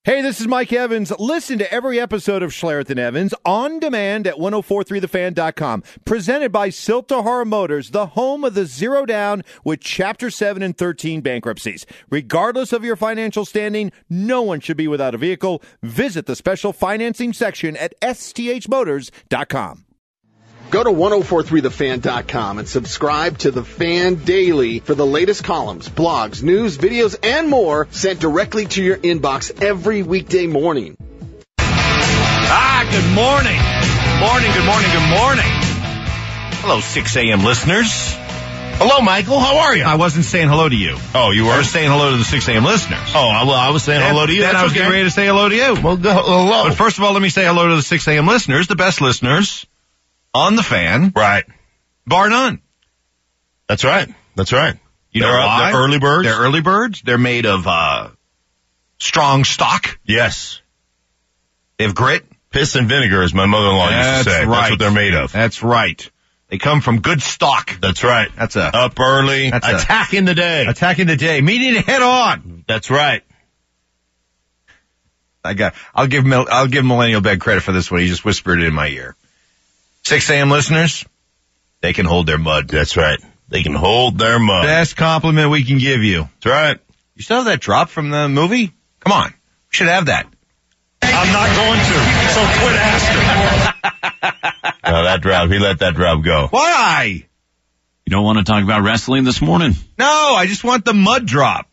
Hey, this is Mike Evans. Listen to every episode of Schlereth and Evans on demand at 1043thefan.com. Presented by Siltahara Motors, the home of the Zero Down with Chapter 7 and 13 bankruptcies. Regardless of your financial standing, no one should be without a vehicle. Visit the special financing section at sthmotors.com. Go to 1043thefan.com and subscribe to The Fan Daily for the latest columns, blogs, news, videos, and more sent directly to your inbox every weekday morning. Good morning. Good morning. Hello, 6 a.m. listeners. Hello, Michael. How are you? I wasn't saying hello to you. Oh, you were? I was saying hello to the 6 a.m. listeners. Oh, well, I was saying hello to you. Then I was getting ready to say hello to you. Well, hello. But first of all, let me say hello to the 6 a.m. listeners, the best listeners on the fan. Right. Bar none. That's right. You know why? They're early birds. They're early birds. They're made of strong stock. Yes. They have grit. Piss and vinegar, as my mother-in-law used to say. Right. That's what they're made of. That's right. They come from good stock. That's right. That's a up early, attacking the day. Attacking the day. Meeting head on. That's right. I'll give Millennial Bed credit for this one. He just whispered it in my ear. 6 a.m. listeners, they can hold their mud. That's right. They can hold their mud. Best compliment we can give you. That's right. You still have that drop from the movie? Come on. We should have that. I'm not going to, so quit asking. No, that drop, he let that drop go. Why? You don't want to talk about wrestling this morning? No, I just want the mud drop.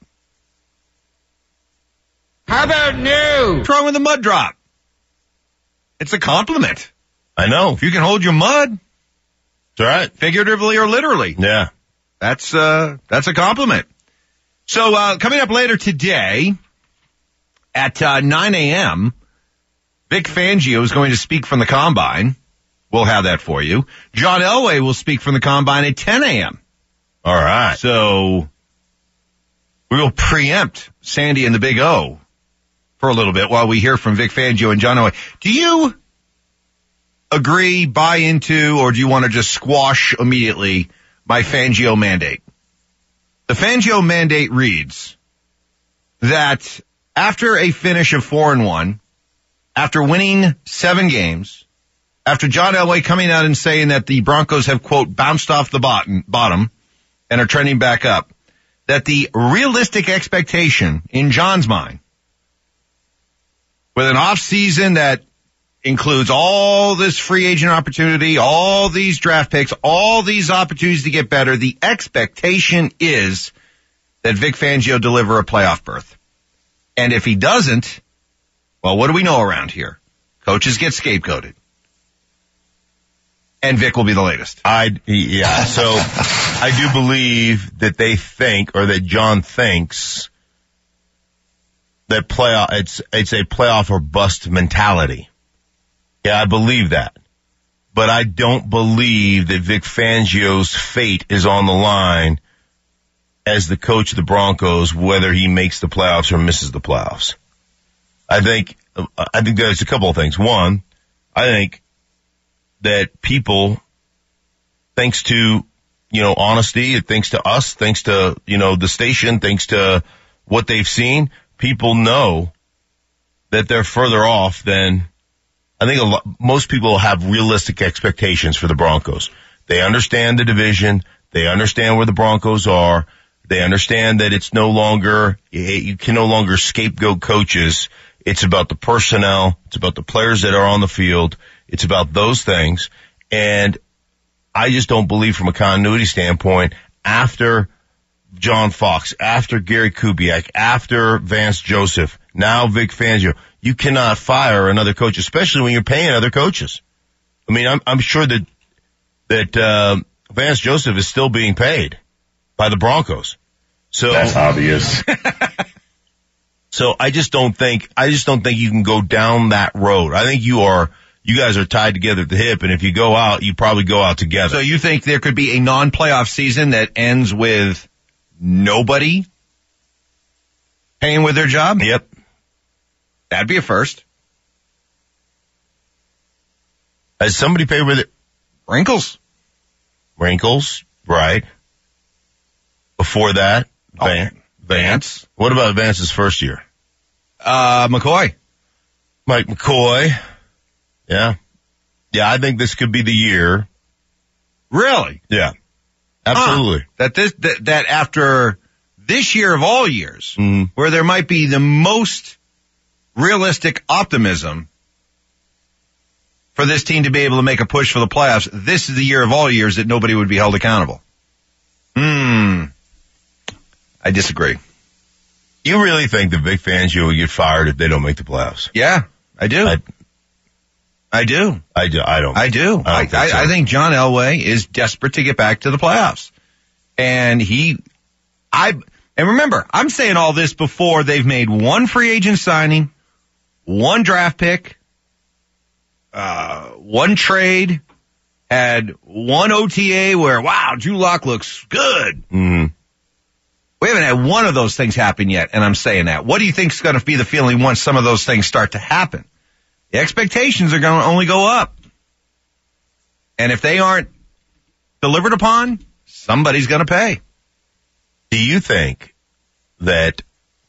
How about new? What's wrong with the mud drop? It's a compliment. I know. If you can hold your mud, that's right. Figuratively or literally. Yeah. That's a compliment. So, coming up later today at 9 a.m., Vic Fangio is going to speak from the Combine. We'll have that for you. John Elway will speak from the Combine at 10 a.m. All right. So, we will preempt Sandy and the Big O for a little bit while we hear from Vic Fangio and John Elway. Do you agree, buy into, or do you want to just squash immediately my Fangio mandate? The Fangio mandate reads that after a finish of 4-1, after winning 7 games, after John Elway coming out and saying that the Broncos have, quote, bounced off the bottom and are trending back up, that the realistic expectation in John's mind, with an off season that includes all this free agent opportunity, all these draft picks, all these opportunities to get better, the expectation is that Vic Fangio deliver a playoff berth. And if he doesn't, well, what do we know around here? Coaches get scapegoated. And Vic will be the latest. So I do believe that they think, or that John thinks, that it's a playoff or bust mentality. Yeah, I believe that. But I don't believe that Vic Fangio's fate is on the line as the coach of the Broncos, whether he makes the playoffs or misses the playoffs. I think there's a couple of things. One, I think that people, thanks to, honesty, thanks to us, thanks to, the station, thanks to what they've seen, people know that they're further off than, I think most people have realistic expectations for the Broncos. They understand the division. They understand where the Broncos are. They understand that it's no longer, you can no longer scapegoat coaches. It's about the personnel. It's about the players that are on the field. It's about those things. And I just don't believe from a continuity standpoint, after John Fox, after Gary Kubiak, after Vance Joseph, now Vic Fangio, you cannot fire another coach, especially when you're paying other coaches. I mean, I'm sure that Vance Joseph is still being paid by the Broncos. So that's obvious. So I just don't think you can go down that road. I think you guys are tied together at the hip, and if you go out, you probably go out together. So you think there could be a non-playoff season that ends with nobody paying with their job? Yep. That'd be a first. Has somebody paid with it? Wrinkles, right. Before that, Vance. What about Vance's first year? McCoy. Mike McCoy. Yeah. Yeah, I think this could be the year. Really? Yeah. Absolutely. That after this year of all years, where there might be the most realistic optimism for this team to be able to make a push for the playoffs, this is the year of all years that nobody would be held accountable. I disagree. You really think that Vic Fangio will get fired if they don't make the playoffs? Yeah, I do. I do. I don't. I think John Elway is desperate to get back to the playoffs. And remember, I'm saying all this before they've made one free agent signing, one draft pick, one trade, had one OTA where, wow, Drew Lock looks good. Mm-hmm. We haven't had one of those things happen yet, and I'm saying that. What do you think is going to be the feeling once some of those things start to happen? The expectations are going to only go up. And if they aren't delivered upon, somebody's going to pay. Do you think that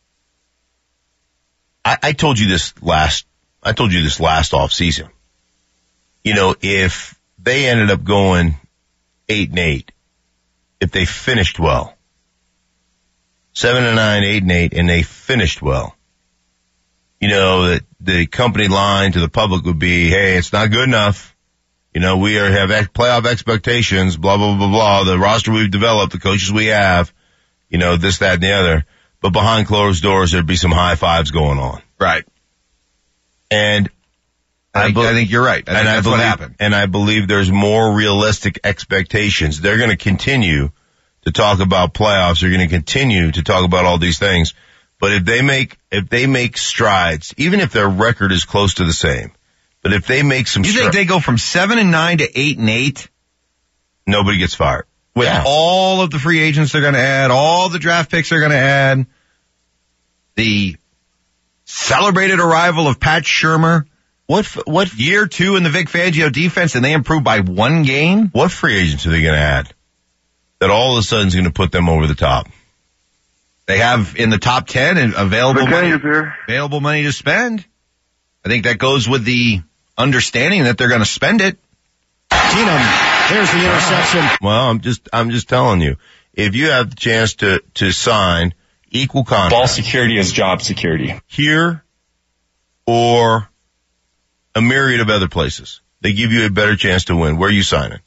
I told you this last off season. You know, if they ended up going 8-8, if they finished well, 7-9, 8-8, and they finished well, you know, that the company line to the public would be, hey, it's not good enough. You know, we have playoff expectations, blah, blah, blah, blah. The roster we've developed, the coaches we have, you know, this, that, and the other. But behind closed doors, there'd be some high fives going on. Right. And I think you're right. I think that's what happened. And I believe there's more realistic expectations. They're going to continue to talk about playoffs. They're going to continue to talk about all these things. But if they make strides, even if their record is close to the same, but if they make some strides. You think they go from 7-9 to 8-8? Nobody gets fired. With all of the free agents they're going to add, all the draft picks they're going to add, the celebrated arrival of Pat Shurmur. What year 2 in the Vic Fangio defense, and they improved by 1 game? What free agents are they going to add that all of a sudden is going to put them over the top? They have in the top 10 and available money to spend. I think that goes with the understanding that they're going to spend it. Keenum, here's the interception. Well, I'm just telling you, if you have the chance to sign equal contract, ball security is job security here or a myriad of other places, they give you a better chance to win. Where are you signing?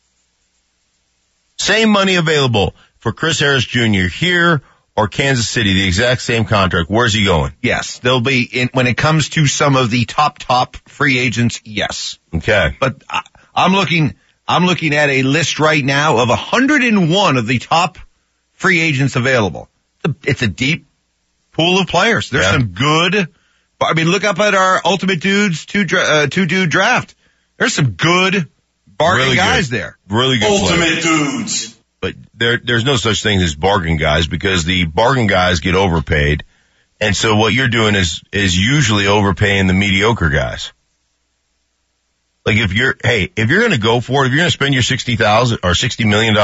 Same money available for Chris Harris Jr. here or Kansas City, the exact same contract. Where's he going? Yes, they'll be when it comes to some of the top free agents. Yes. Okay. But I'm looking at a list right now of 101 of the top free agents available. It's a deep pool of players. There's some good. I mean, look up at our Ultimate Dudes two-dude draft. There's some good bargain guys there. Really good Ultimate Dudes. But there's no such thing as bargain guys because the bargain guys get overpaid. And so what you're doing is usually overpaying the mediocre guys. Like if you're going to go for it, if you're going to spend your $60,000 or $60 million,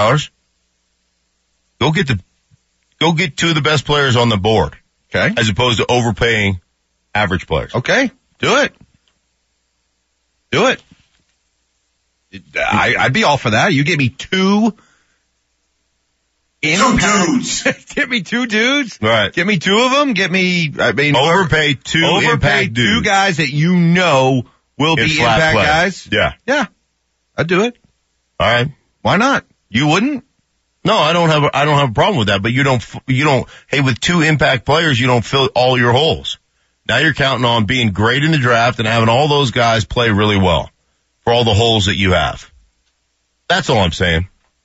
go get 2 of the best players on the board. Okay. As opposed to overpaying average players. Okay. Do it. I'd be all for that. You give me 2 dudes. Give me 2 dudes. Right. Give me 2 of them. Overpay 2 impact dudes. 2 guys that you know will be impact guys. Yeah. Yeah. I'd do it. All right. Why not? You wouldn't? No, I don't have a problem with that, but you don't, hey, with 2 impact players, you don't fill all your holes. Now you're counting on being great in the draft and having all those guys play really well for all the holes that you have. That's all I'm saying.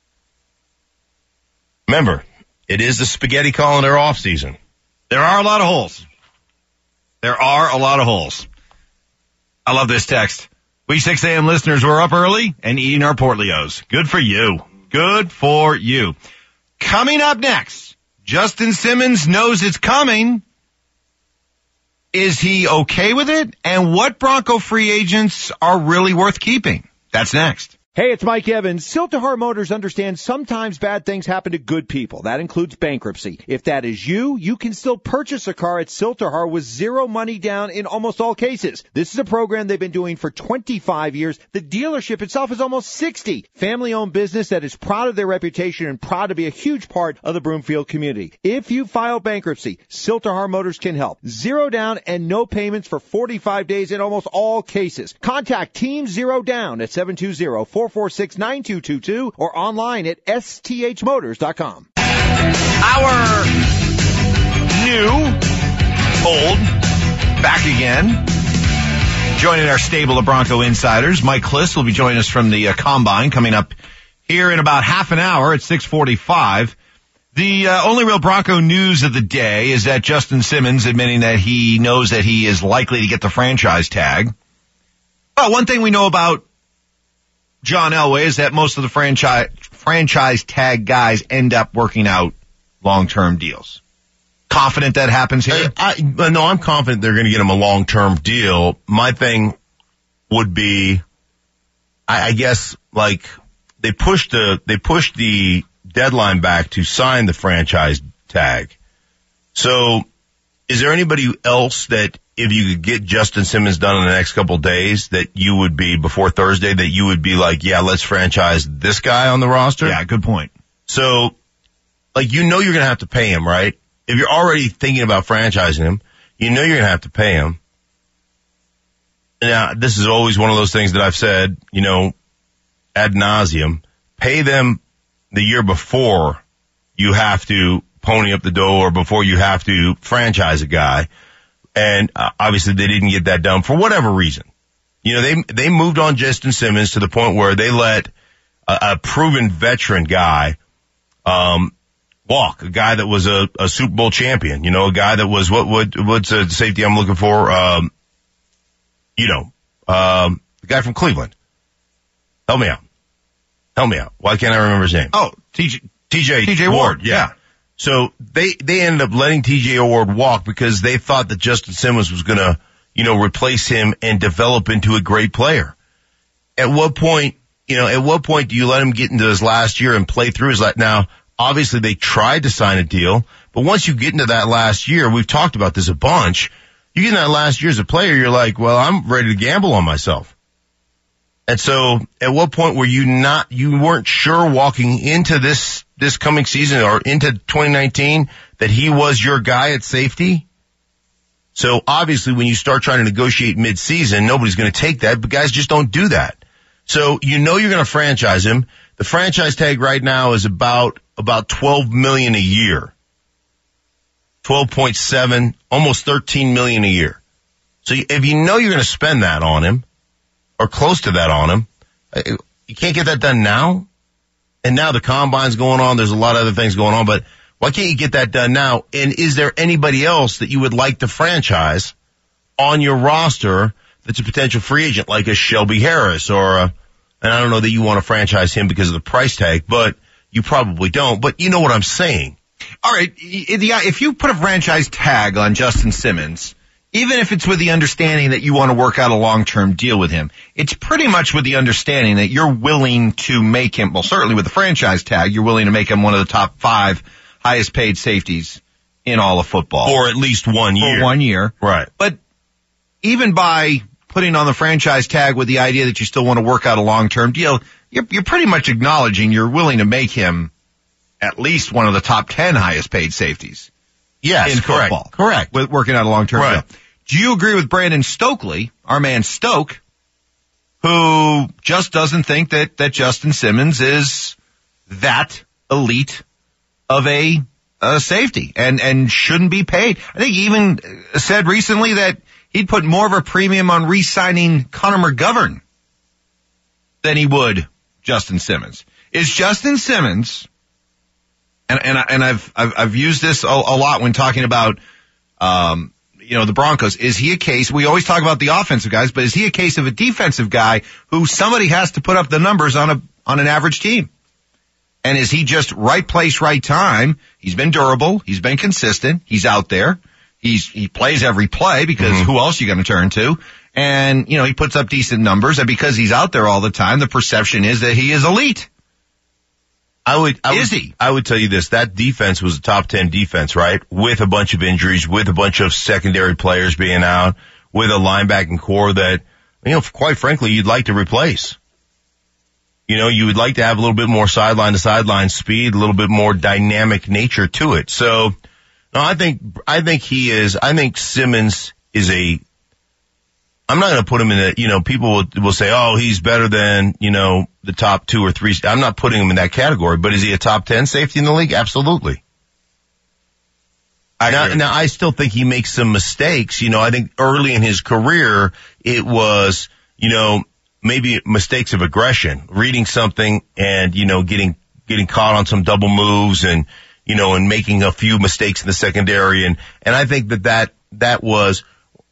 Remember, it is the spaghetti colander off season. There are a lot of holes. I love this text. We 6 a.m. listeners were up early and eating our Portlios. Good for you. Good for you. Coming up next, Justin Simmons knows it's coming. Is he okay with it? And what Bronco free agents are really worth keeping? That's next. Hey, it's Mike Evans. Siltahar Motors understands sometimes bad things happen to good people. That includes bankruptcy. If that is you, you can still purchase a car at Siltahar with zero money down in almost all cases. This is a program they've been doing for 25 years. The dealership itself is almost 60. Family-owned business that is proud of their reputation and proud to be a huge part of the Broomfield community. If you file bankruptcy, Siltahar Motors can help. Zero down and no payments for 45 days in almost all cases. Contact Team Zero Down at 720-446-9222 or online at sthmotors.com. Our new, old, back again. Joining our stable of Bronco insiders, Mike Kliss will be joining us from the Combine coming up here in about half an hour at 6:45. The only real Bronco news of the day is that Justin Simmons admitting that he knows that he is likely to get the franchise tag. Well, one thing we know about John Elway is that most of the franchise tag guys end up working out long-term deals. Confident that happens here? No, I'm confident they're going to get him a long-term deal. My thing would be, I guess, like they pushed the deadline back to sign the franchise tag. So, is there anybody else that if you could get Justin Simmons done in the next couple of days that you would be, before Thursday, that you would be like, yeah, let's franchise this guy on the roster? Yeah, good point. So, like, you're going to have to pay him, right? If you're already thinking about franchising him, you're going to have to pay him. Now, this is always one of those things that I've said, ad nauseum. Pay them the year before you have to pony up the dough or before you have to franchise a guy. And obviously they didn't get that done for whatever reason. They moved on Justin Simmons to the point where they let a proven veteran guy walk, a guy that was a Super Bowl champion, a guy that was what's the safety I'm looking for? The guy from Cleveland. Help me out. Why can't I remember his name? Oh, TJ Ward. Yeah. So they ended up letting TJ Ward walk because they thought that Justin Simmons was going to, replace him and develop into a great player. At what point do you let him get into his last year and play through his last? Now, obviously they tried to sign a deal, but once you get into that last year, we've talked about this a bunch. You get in that last year as a player, you're like, well, I'm ready to gamble on myself. And so at what point were you weren't sure walking into this coming season or into 2019 that he was your guy at safety? So obviously when you start trying to negotiate mid-season, nobody's going to take that, but guys just don't do that. So you're going to franchise him. The franchise tag right now is about $12 million a year. 12.7, almost $13 million a year. So if you're going to spend that on him, or close to that on him, you can't get that done now? And now the Combine's going on, there's a lot of other things going on, but why can't you get that done now? And is there anybody else that you would like to franchise on your roster that's a potential free agent, like a Shelby Harris and I don't know that you want to franchise him because of the price tag, but you probably don't, but you know what I'm saying. All right, if you put a franchise tag on Justin Simmons, even if it's with the understanding that you want to work out a long-term deal with him, it's pretty much with the understanding that you're willing to make him, well, certainly with the franchise tag, you're willing to make him one of the top 5 highest paid safeties in all of football. For at least 1 year. For 1 year. Right. But even by putting on the franchise tag with the idea that you still want to work out a long-term deal, you're pretty much acknowledging you're willing to make him at least one of the top 10 highest paid safeties. Yes, in football. Correct. With working out a long-term deal. Do you agree with Brandon Stokely, our man Stoke, who just doesn't think that Justin Simmons is that elite of a safety and shouldn't be paid? I think he even said recently that he'd put more of a premium on re-signing Connor McGovern than he would Justin Simmons. Is Justin Simmons, and I've used this a lot when talking about the Broncos, is he a case, we always talk about the offensive guys, but is he a case of a defensive guy who somebody has to put up the numbers on an average team? And is he just right place, right time? He's been durable. He's been consistent. He's out there. He plays every play because who else are you going to turn to? And, he puts up decent numbers, and because he's out there all the time, the perception is that he is elite. I would tell you this, that defense was a top 10 defense, right? With a bunch of injuries, with a bunch of secondary players being out, with a linebacking core that, quite frankly, you'd like to replace. You would like to have a little bit more sideline to sideline speed, a little bit more dynamic nature to it. So, no, I think Simmons is I'm not going to put him in the, people will say, oh, he's better than, the top 2 or 3. I'm not putting him in that category, but is he a top 10 safety in the league? Absolutely. Now, I still think he makes some mistakes. I think early in his career, it was, maybe mistakes of aggression, reading something and, getting caught on some double moves and, and making a few mistakes in the secondary. And I think that was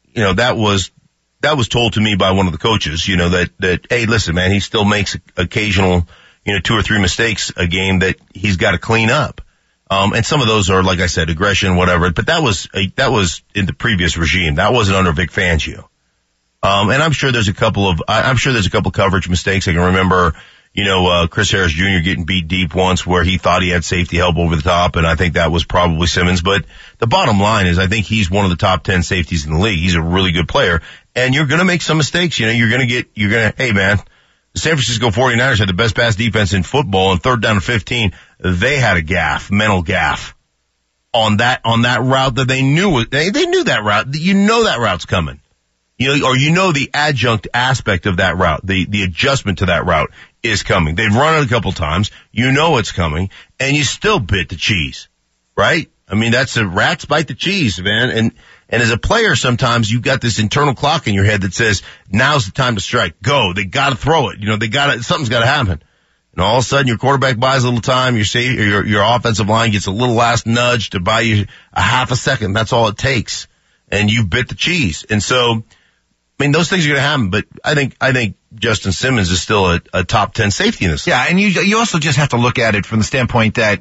told to me by one of the coaches, that, hey, listen, man, he still makes occasional, 2 or 3 mistakes a game that he's got to clean up. And some of those are, like I said, aggression, whatever, but that was in the previous regime. That wasn't under Vic Fangio. And I'm sure there's a couple coverage mistakes. I can remember, Chris Harris Jr. getting beat deep once where he thought he had safety help over the top, and I think that was probably Simmons. But the bottom line is I think he's one of the top 10 safeties in the league. He's a really good player. And you're gonna make some mistakes. Hey man, the San Francisco 49ers had the best pass defense in football, and 3rd down and 15, they had a mental gaffe on that route that they knew that route. That route's coming. The adjunct aspect of that route, the adjustment to that route is coming. They've run it a couple times. It's coming, and you still bit the cheese, right? I mean, that's rats bite the cheese, man. And as a player, sometimes you've got this internal clock in your head that says, now's the time to strike. Go. They gotta throw it. Something's gotta happen. And all of a sudden your quarterback buys a little time, your offensive line gets a little last nudge to buy you a half a second. That's all it takes. And you bit the cheese. And so, those things are going to happen, but I think Justin Simmons is still a top 10 safety in this. Yeah, and you also just have to look at it from the standpoint that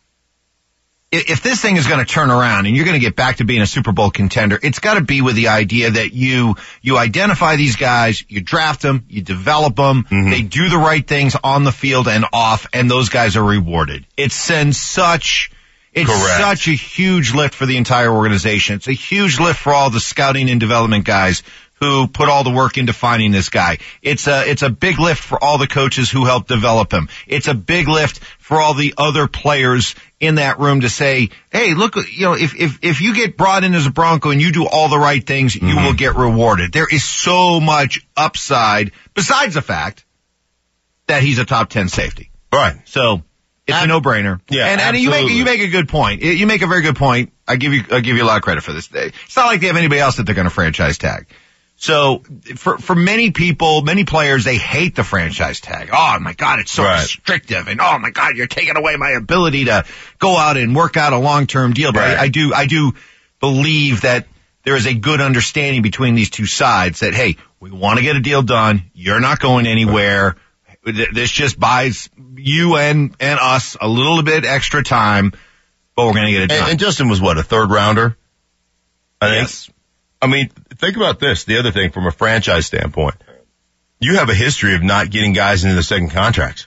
if this thing is going to turn around and you're going to get back to being a Super Bowl contender, it's got to be with the idea that you identify these guys, you draft them, you develop them, they do the right things on the field and off, and those guys are rewarded. It's such a huge lift for the entire organization. It's a huge lift for all the scouting and development guys who put all the work into finding this guy. It's a big lift for all the coaches who helped develop him. It's a big lift for all the other players in that room to say, hey, look, if you get brought in as a Bronco and you do all the right things, you will get rewarded. There is so much upside besides the fact that he's a top 10 safety. Right. So it's a no-brainer. Yeah. And you make a good point. You make a very good point. I give you a lot of credit for this. It's not like they have anybody else that they're going to franchise tag. So for many people, many players, they hate the franchise tag. Oh my God, it's so restrictive. And oh my God, you're taking away my ability to go out and work out a long-term deal. But I do believe that there is a good understanding between these two sides that, hey, we want to get a deal done. You're not going anywhere. This just buys you and us a little bit extra time, but we're going to get it done. And Justin was what, a 3rd rounder? I think. Yes. Think about this. The other thing from a franchise standpoint, you have a history of not getting guys into the second contracts.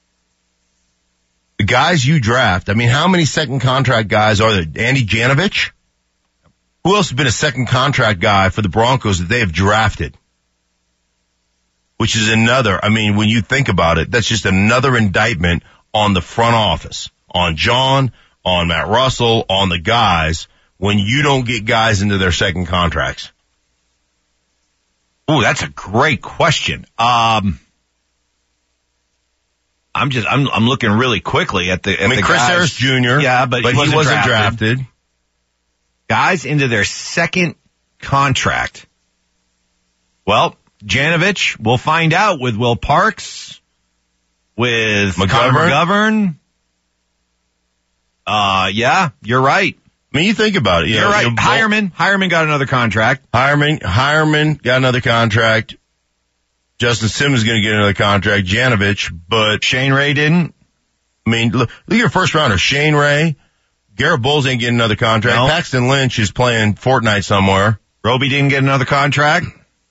The guys you draft, how many second contract guys are there? Andy Janovich? Who else has been a second contract guy for the Broncos that they have drafted? Which is another, when you think about it, that's just another indictment on the front office, on John, on Matt Russell, on the guys, when you don't get guys into their second contracts. Oh, that's a great question. I'm looking really quickly at the Chris guys. Harris Jr. Yeah, but he wasn't drafted. Guys into their second contract. Well, Janovich, we'll find out with Will Parks, with McGovern. Yeah, you're right. You think about it. You're right. Hireman got another contract. Hireman got another contract. Justin Simmons is going to get another contract. Janovich, but Shane Ray didn't. Look at your first rounder. Shane Ray Garrett Bowles ain't getting another contract. No. Paxton Lynch is playing Fortnite somewhere. Roby didn't get another contract.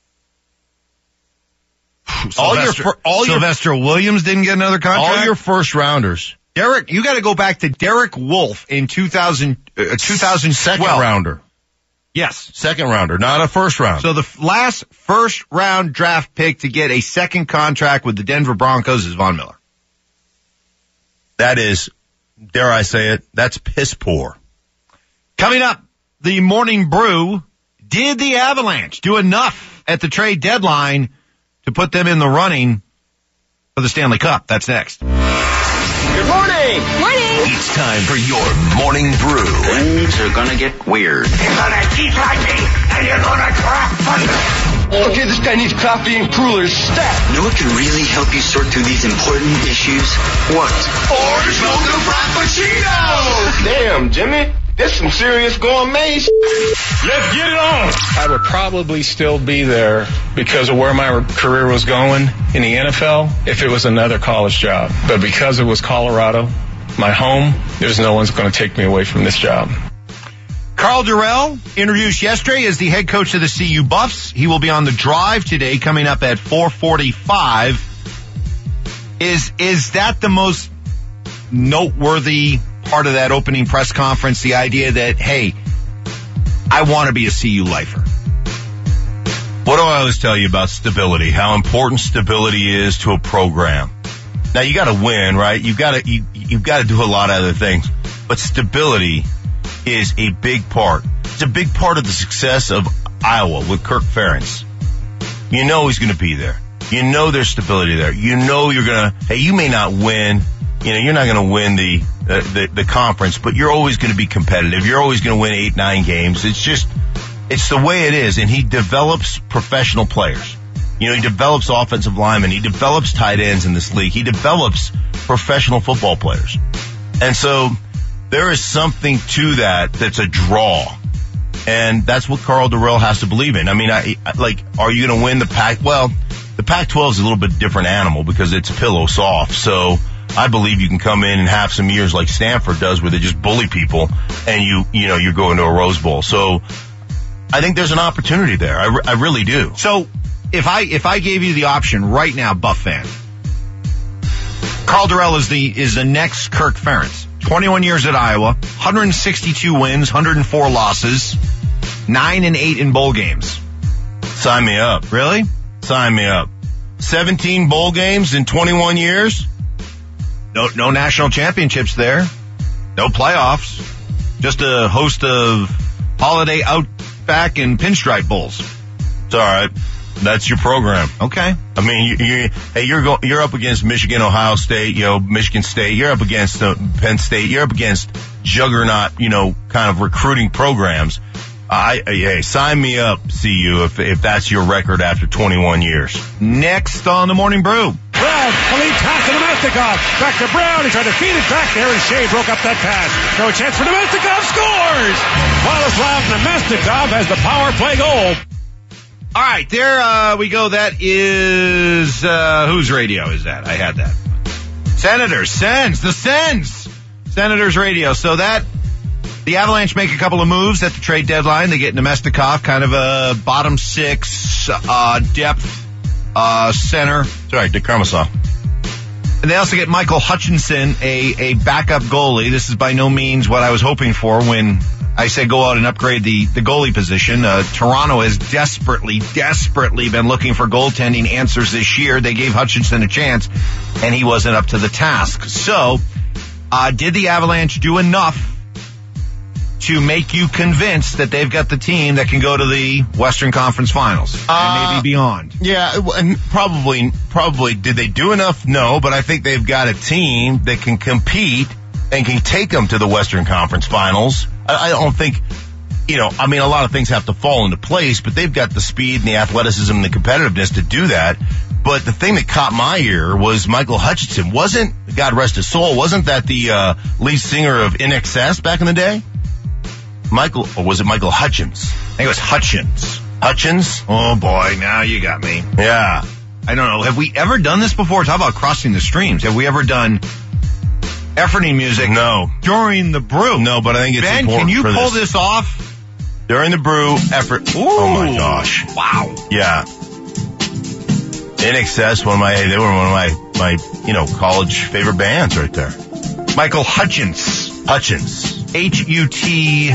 Sylvester Williams didn't get another contract. All your first rounders. Derek, you got to go back to Derek Wolfe in 2012. Second rounder. Yes. Second rounder, not a first round. So the last first round draft pick to get a second contract with the Denver Broncos is Von Miller. That is, dare I say it, that's piss poor. Coming up, the Morning Brew. Did the Avalanche do enough at the trade deadline to put them in the running for the Stanley Cup? That's next. Good morning. Morning. It's time for your Morning Brew. Things are gonna get weird. You're gonna eat like me, and you're gonna crack thunder. Okay, this guy needs coffee and crullers. Stat. Know what can really help you sort through these important issues? What? Orange mocha frappuccino. Damn, Jimmy. This some serious gourmet. Let's get it on. I would probably still be there because of where my career was going in the NFL if it was another college job. But because it was Colorado, my home, there's no one's going to take me away from this job. Carl Durrell, introduced yesterday as the head coach of the CU Buffs. He will be on the drive today, coming up at 4:45. Is that the most noteworthy part of that opening press conference? The idea that, hey, I want to be a CU lifer. What do I always tell you about stability? How important stability is to a program. Now you got to win, right? You've got to do a lot of other things, but stability is a big part. It's a big part of the success of Iowa with Kirk Ferentz. You know he's going to be there. You know there's stability there. You know you're going to. Hey, you may not win. You know you're not going to win the conference, but you're always going to be competitive. You're always going to win 8-9 games. It's the way it is. And he develops professional players. You know, he develops offensive linemen. He develops tight ends in this league. He develops professional football players. And so there is something to that that's a draw. And that's what Carl Durrell has to believe in. I mean, are you going to win the Pac? Well, the Pac-12 is a little bit different animal because it's pillow soft. So I believe you can come in and have some years like Stanford does where they just bully people and you go into a Rose Bowl. So I think there's an opportunity there. I really do. So if I gave you the option right now, Buff fan, Carl Durrell is the next Kirk Ferentz. 21 years at Iowa, 162 wins, 104 losses, 9-8 in bowl games. Sign me up. Really? Sign me up. 17 bowl games in 21 years? No national championships there. No playoffs. Just a host of Holiday Outback and Pinstripe Bowls. It's all right. That's your program. Okay. I mean, you're up against Michigan, Ohio State, Michigan State. You're up against Penn State. You're up against juggernaut, kind of recruiting programs. Hey, sign me up, CU, if that's your record after 21 years. Next on the Morning Brew. Brown, the lead pass to Domestikov. Back to Brown. He tried to feed it back there, and Shea broke up that pass. No chance for Domestikov. Scores! Vladislav Domestikov has the power play goal. All right, there we go. That is, whose radio is that? I had that. Senators, the Sens. Senators radio. So the Avalanche make a couple of moves at the trade deadline. They get Domestikov, kind of a bottom six, depth, center. Sorry, Dick Karmasaw. And they also get Michael Hutchinson, a backup goalie. This is by no means what I was hoping for when I said go out and upgrade the goalie position. Toronto has desperately been looking for goaltending answers this year. They gave Hutchinson a chance, and he wasn't up to the task. So, did the Avalanche do enough to make you convinced that they've got the team that can go to the Western Conference Finals and maybe beyond? Yeah, and probably did they do enough? No, but I think they've got a team that can compete and can take them to the Western Conference Finals. I don't think, a lot of things have to fall into place, but they've got the speed and the athleticism and the competitiveness to do that. But the thing that caught my ear was Michael Hutchinson. God rest his soul, wasn't that the lead singer of INXS back in the day? Or was it Michael Hutchins? I think it was Hutchins. Hutchins? Oh boy, now you got me. Yeah. I don't know. Have we ever done this before? Talk about crossing the streams. Have we ever done efforting music. No. During the brew. No, but I think it's Ben, important can you for pull this off? During the brew, effort. Ooh. Oh my gosh. Wow. Yeah. In Excess, they were one of my college favorite bands right there. Michael Hutchence. Hutchence.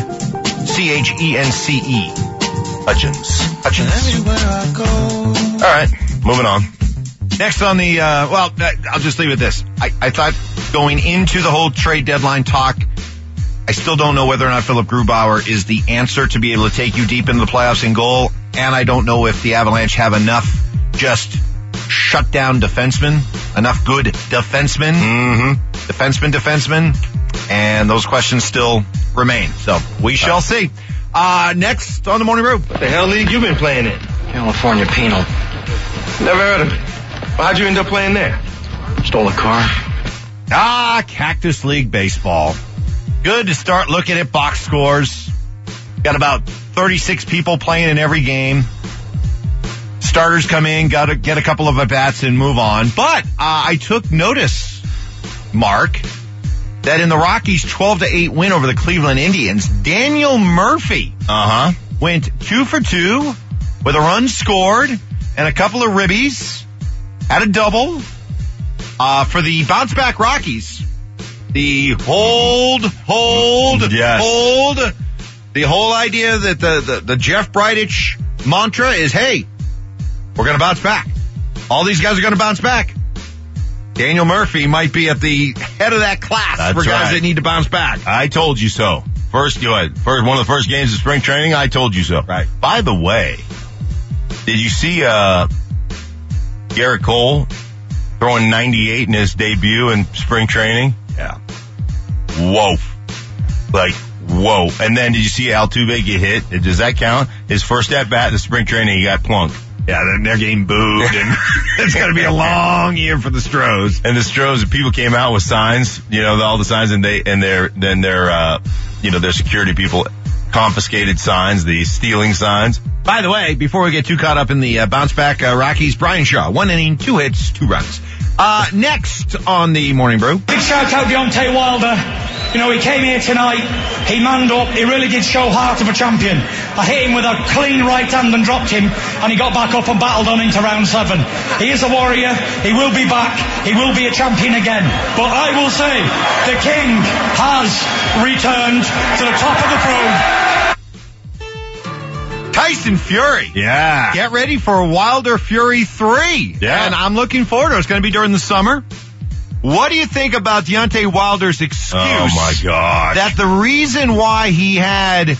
Hutchence. All right, moving on. Next on the, I'll just leave it this. I thought going into the whole trade deadline talk, I still don't know whether or not Philip Grubauer is the answer to be able to take you deep into the playoffs in goal, and I don't know if the Avalanche have enough just shut down defensemen, enough good defensemen, defensemen, and those questions still remain. So we shall see. Next on the Morning Brew. What the hell league you been playing in? California Penal. Never heard of it. How'd you end up playing there? Stole a car. Cactus League Baseball. Good to start looking at box scores. Got about 36 people playing in every game. Starters come in, got to get a couple of at-bats and move on. But I took notice, Mark, that in the Rockies' 12-8 win over the Cleveland Indians, Daniel Murphy went 2 for 2 with a run scored and a couple of ribbies. Had a double for the bounce-back Rockies. The hold. The whole idea that the Jeff Bridich mantra is, hey, we're going to bounce back. All these guys are going to bounce back. Daniel Murphy might be at the head of that class for guys that need to bounce back. I told you so. One of the first games of spring training, I told you so. Right. By the way, did you see Garrett Cole throwing 98 in his debut in spring training? Yeah. Whoa. Whoa. And then did you see Altuve get hit? Does that count? His first at-bat in spring training, he got plunked. Yeah, they're getting booed, and it's going to be a long year for the Stros. And the Stros, people came out with signs, all the signs, and their security people confiscated signs, the stealing signs. By the way, before we get too caught up in the bounce-back Rockies, Brian Shaw, 1 inning, 2 hits, 2 runs. Next on the Morning Brew. Big shout out Deontay Wilder. He came here tonight, he manned up, he really did show heart of a champion. I hit him with a clean right hand and dropped him, and he got back up and battled on into round 7. He is a warrior, he will be back, he will be a champion again. But I will say, the king has returned to the top of the throne. Tyson Fury. Yeah. Get ready for Wilder Fury 3. Yeah. And I'm looking forward to it. It's going to be during the summer. What do you think about Deontay Wilder's excuse? Oh my gosh. That the reason why he had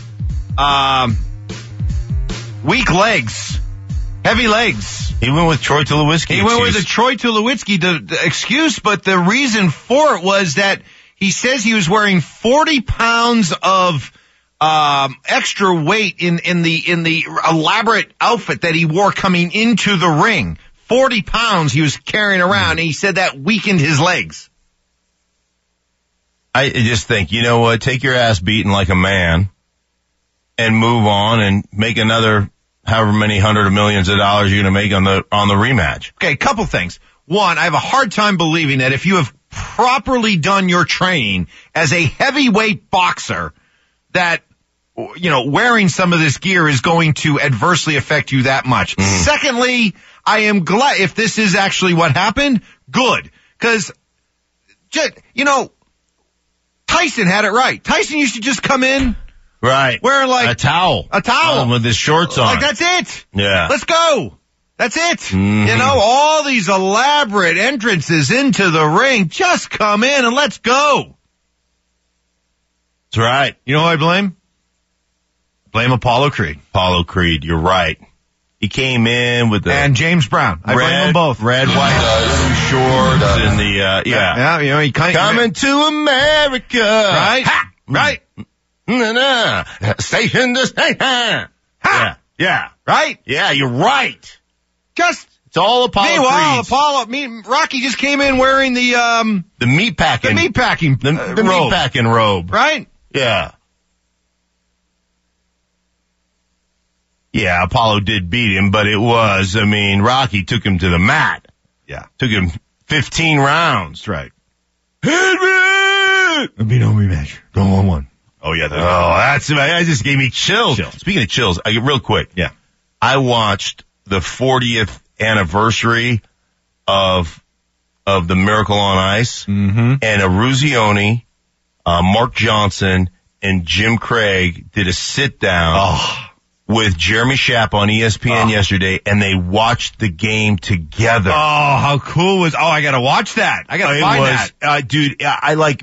weak legs, heavy legs. He went with Troy Tulowitzki. He went with the Troy Tulowitzki excuse, but the reason for it was that he says he was wearing 40 pounds of extra weight in the elaborate outfit that he wore coming into the ring. 40 pounds he was carrying around, and he said that weakened his legs. I just think, you know what, take your ass beaten like a man and move on and make another however many hundred of millions of dollars you're going to make on the rematch. Okay, a couple things. One, I have a hard time believing that if you have properly done your training as a heavyweight boxer, that, wearing some of this gear is going to adversely affect you that much. Secondly, I am glad if this is actually what happened, good. Cause, Tyson had it right. Tyson used to just come in. Right. Wearing a towel. With his shorts on. Like, that's it. Yeah. Let's go. That's it. All these elaborate entrances into the ring, just come in and let's go. That's right. You know who I blame? Blame Apollo Creed. You're right. He came in with and James Brown. I blame them both. Red, white, shorts, and he coming to America. Right? Ha! Right. Station to station. Ha! Yeah. Right? Yeah, you're right. It's all Apollo Creed. Rocky just came in wearing the meatpacking. The meatpacking robe. Right? Yeah. Yeah, Apollo did beat him, but Rocky took him to the mat. Yeah. Took him 15 rounds. That's right. Hit me! It'll be no rematch. Don't want one. Oh, yeah. That just gave me chills. Speaking of chills, real quick. Yeah. I watched the 40th anniversary of the Miracle on Ice. Mm-hmm. And Eruzione, Mark Johnson, and Jim Craig did a sit-down with Jeremy Schaap on ESPN yesterday, and they watched the game together. Oh, how cool was... Oh, I got to watch that. I got to find that. Dude, I like...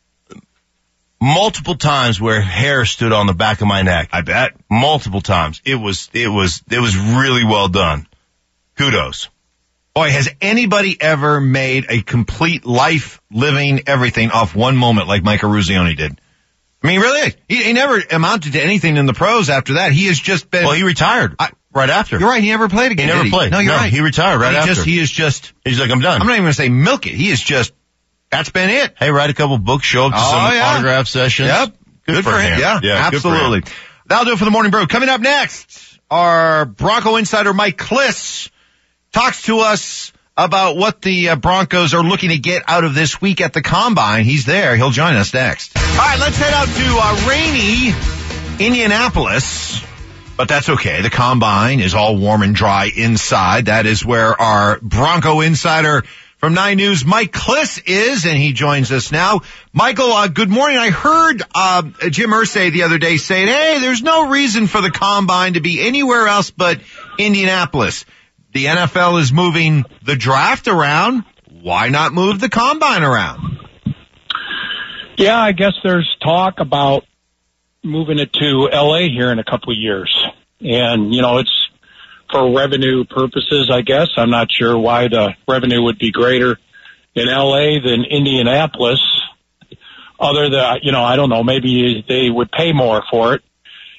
Multiple times where hair stood on the back of my neck. I bet. Multiple times. It was really well done. Kudos. Boy, has anybody ever made a complete life, living everything off one moment like Mike Eruzione did? I mean, really, he never amounted to anything in the pros after that. He has just been... Well, he retired right after. You're right, he never played again, He never played. No, you're right. He retired right after. He's like, I'm done. I'm not even going to say milk it. He is just... That's been it. Hey, write a couple books, show up to some autograph sessions. Yep. Good for him. Yeah, absolutely. Good for him. That'll do it for the Morning Brew. Coming up next, our Bronco insider Mike Klis talks to us about what the Broncos are looking to get out of this week at the Combine. He's there. He'll join us next. All right, let's head out to rainy Indianapolis. But that's okay. The Combine is all warm and dry inside. That is where our Bronco insider from 9 News, Mike Klis is, and he joins us now. Michael, good morning. I heard Jim Irsay the other day saying, hey, there's no reason for the Combine to be anywhere else but Indianapolis. The NFL is moving the draft around. Why not move the Combine around? Yeah, I guess there's talk about moving it to L.A. here in a couple of years. And, it's for revenue purposes, I guess. I'm not sure why the revenue would be greater in L.A. than Indianapolis. Other than, I don't know, maybe they would pay more for it.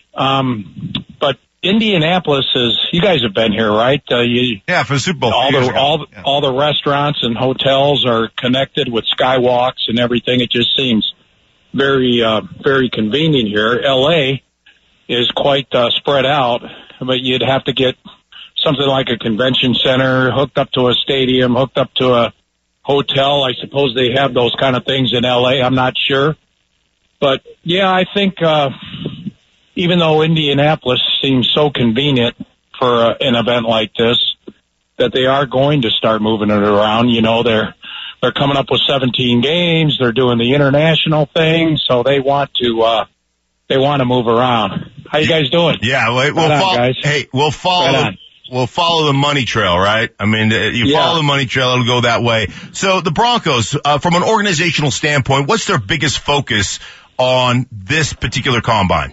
But Indianapolis is, you guys have been here, right? Yeah, for the Super Bowl. All the restaurants and hotels are connected with skywalks and everything. It just seems very, very convenient here. L.A. is quite spread out, but you'd have to get something like a convention center hooked up to a stadium, hooked up to a hotel. I suppose they have those kind of things in L.A. I'm not sure. But, yeah, I think even though Indianapolis seems so convenient for an event like this, that they are going to start moving it around. They're coming up with 17 games. They're doing the international thing, so they want to move around. How you guys doing? Yeah, we'll follow the money trail, right? I mean, follow the money trail, it'll go that way. So the Broncos, from an organizational standpoint, what's their biggest focus on this particular Combine?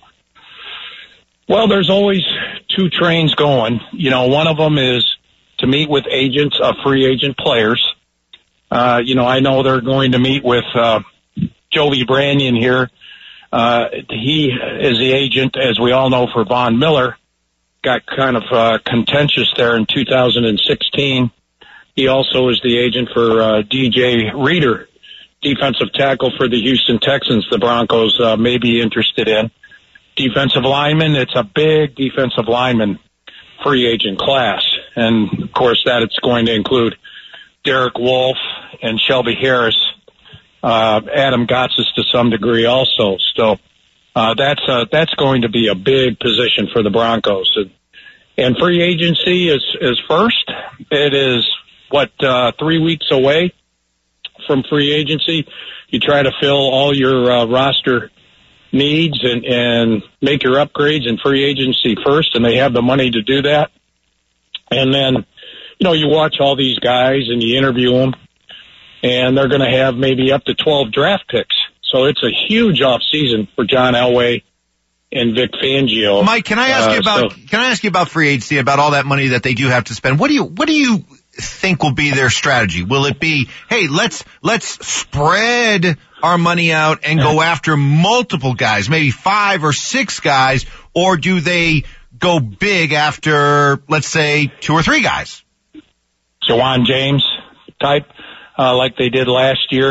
Well, there's always two trains going. One of them is to meet with agents of free agent players. I know they're going to meet with Joey Brannion here. He is the agent, as we all know, for Von Miller. Got kind of contentious there in 2016. He also is the agent for DJ Reader, defensive tackle for the Houston Texans. The Broncos may be interested in. Defensive lineman, it's a big defensive lineman free agent class. And, of course, that it's going to include Derek Wolfe and Shelby Harris, Adam Gotsis to some degree also. So that's going to be a big position for the Broncos. And free agency is first. It is, 3 weeks away from free agency. You try to fill all your roster needs and make your upgrades in free agency first, and they have the money to do that. And then, you watch all these guys and you interview them, and they're going to have maybe up to 12 draft picks. So it's a huge off season for John Elway and Vic Fangio. Mike, can I ask you about free agency, about all that money that they do have to spend? What do you think will be their strategy? Will it be, hey, let's spread our money out and go after multiple guys, maybe 5 or 6 guys, or do they go big after, let's say, 2 or 3 guys? Jawan James type, like they did last year.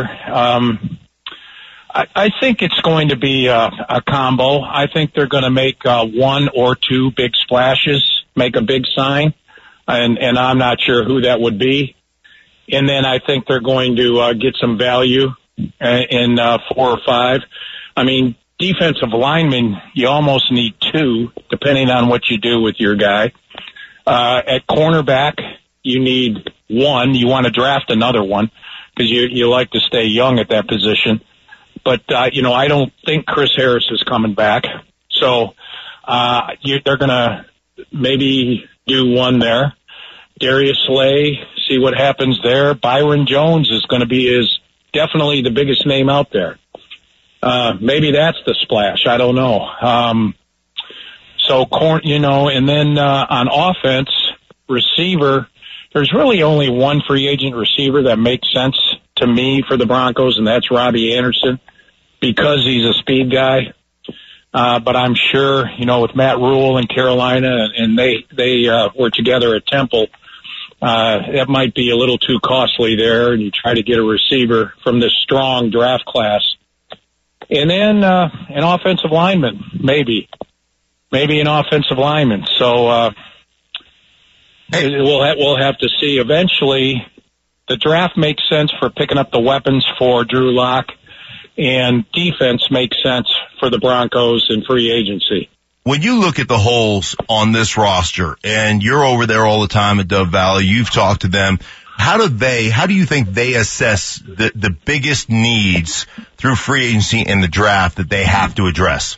I think it's going to be a combo. I think they're going to make 1 or 2 big splashes, make a big sign, and I'm not sure who that would be. And then I think they're going to get some value in 4 or 5. I mean, defensive linemen, you almost need 2, depending on what you do with your guy. At cornerback, you need 1. You want to draft another one because you like to stay young at that position. But, I don't think Chris Harris is coming back. So they're going to maybe do 1 there. Darius Slay, see what happens there. Byron Jones is going to be definitely the biggest name out there. Maybe that's the splash. I don't know. And then on offense, receiver, there's really only one free agent receiver that makes sense to me for the Broncos, and that's Robbie Anderson because he's a speed guy. But I'm sure, with Matt Rule in Carolina and they were together at Temple, that might be a little too costly there, and you try to get a receiver from this strong draft class. And then an offensive lineman, maybe an offensive lineman. So we'll have to see. Eventually, the draft makes sense for picking up the weapons for Drew Lock, and defense makes sense for the Broncos in free agency. When you look at the holes on this roster, and you're over there all the time at Dove Valley, you've talked to them, how do you think they assess the biggest needs through free agency and the draft that they have to address?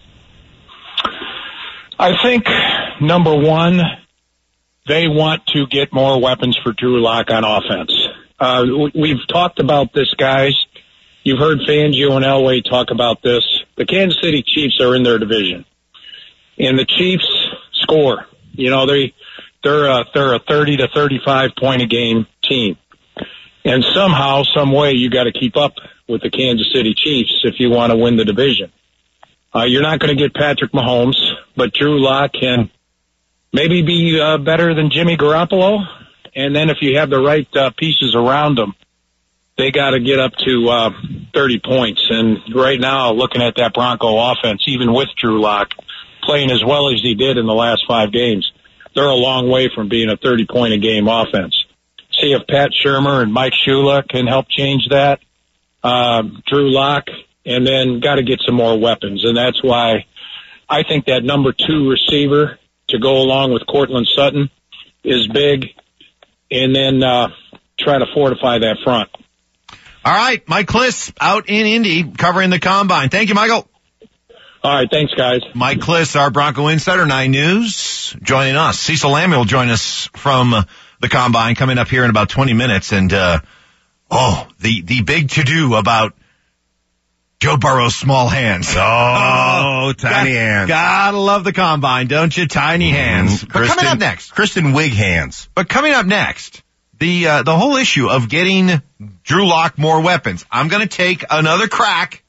I think, number 1, they want to get more weapons for Drew Lock on offense. We've talked about this, guys. You've heard Fangio and Elway talk about this. The Kansas City Chiefs are in their division, and the Chiefs score. They're a 30 to 35 point a game team, and somehow, some way, you got to keep up with the Kansas City Chiefs if you want to win the division. You're not going to get Patrick Mahomes, but Drew Lock can maybe be better than Jimmy Garoppolo. And then if you have the right pieces around them, they got to get up to 30 points. And right now, looking at that Bronco offense, even with Drew Lock playing as well as he did in the last 5 games, they're a long way from being a 30-point-a-game offense. See if Pat Shurmur and Mike Shula can help change that. Drew Lock, and then got to get some more weapons. And that's why I think that number 2 receiver to go along with Cortland Sutton is big, and then try to fortify that front. All right, Mike Kliss out in Indy covering the Combine. Thank you, Michael. All right, thanks, guys. Mike Kliss, our Bronco Insider, 9 News, joining us. Cecil Lamb will join us from the Combine coming up here in about 20 minutes. And, the big to-do about Joe Burrow's small hands. Oh, tiny hands. Gotta love the Combine, don't you? Tiny hands. But coming up next. Kristen Wiig hands. But coming up next, the whole issue of getting Drew Lock more weapons. I'm going to take another crack.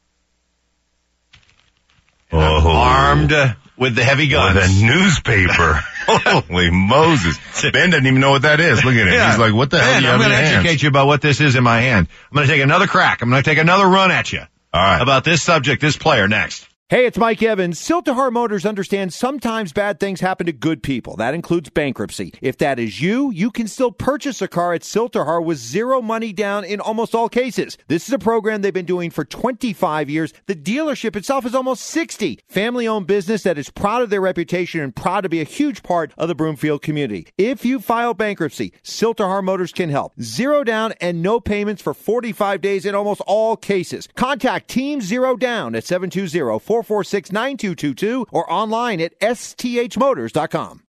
Armed with the heavy guns. With a newspaper. Holy Moses. Ben doesn't even know what that is. Look at him. Yeah. He's like, what the hell do you have in your hands? I'm going to educate you about what this is in my hand. I'm going to take another crack. I'm going to take another run at you. All right. About this subject, this player, next. Hey, it's Mike Evans. Siltahar Motors understands sometimes bad things happen to good people. That includes bankruptcy. If that is you, you can still purchase a car at Siltahar with 0 money down in almost all cases. This is a program they've been doing for 25 years. The dealership itself is almost 60. Family-owned business that is proud of their reputation and proud to be a huge part of the Broomfield community. If you file bankruptcy, Siltahar Motors can help. 0 down and no payments for 45 days in almost all cases. Contact Team 0 Down at 720-446-9222 or online at sthmotors.com.